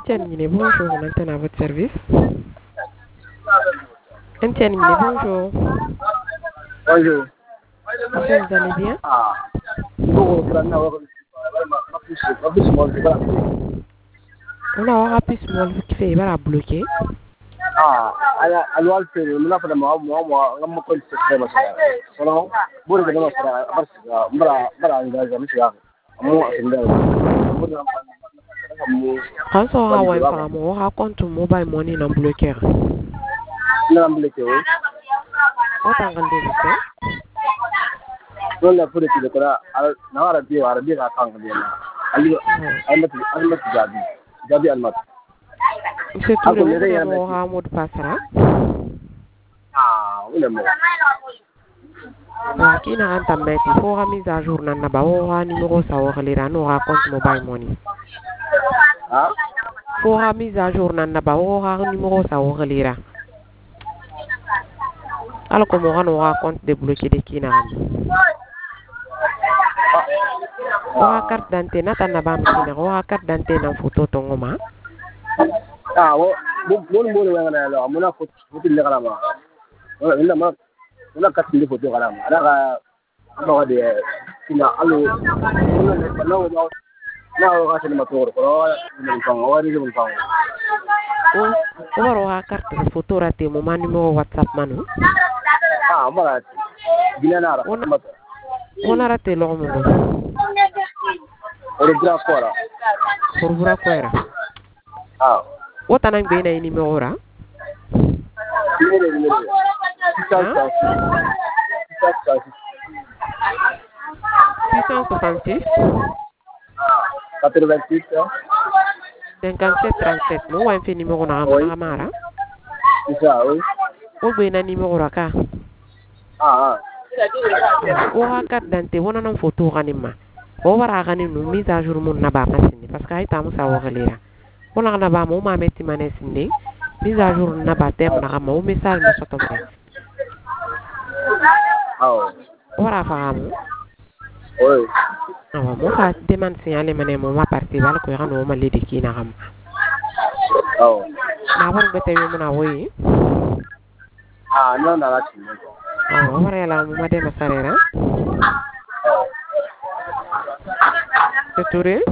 Etienne bonjour, on antenne à votre service. Etienne bonjour. Bonjour. Monsieur, vous allez bien? On a un rapide small qui fait bloqué. الوالد من فدا ما ما كنت سيستم سلام بوري كده بس برا انجاز مش يعني مو Quand on a un femme, on raconte mobile money non bloqué. non bloqué oui. On t'en rend des non la pour que كده na arabi ka kan dia ali almat jadi almat c'est tout le monde a mot de passe. wala mo Qui n'a pas mis pour la mise à jour n'a pas au numéro ça au relire nous raconte mobile money. Pour la mise à jour n'a pas au numéro ça au relire. Alors comment on raconte débloquer des qui n'a pas carte d'antenne n'a pas mis na carte d'antenne en photo tongoma. wo bon wala la amuna photo le kala ma wala ma wala ka tindi photo kala ma ala ka ma de kina alu na wa ka ma to ko ni ko wari ni ko o waro ha carte photo rate mo man numéro WhatsApp manu mara dinana on rate lo mo o bra fora Wota nang be na numéro ra? Numéro. 666 86 57 37 mo wa fi numéro na mara. C'est ça, oui. O be na numéro ra ka. O ha carte d'identité wona non photo ganima. O wara ganinu mise à jour mun na ba masini parce que ay tamu sa wo galera. On a na ba mo ma metti mané sindi mise à jour na ba tem na ma o message mo soto fe ora faamu oui mo fa demande signalé mané mo ma parti wala ko yano ma ledi ki na xam na war bete wi mo na woyi non na la ci wara la mo ma dem sarera c'est touré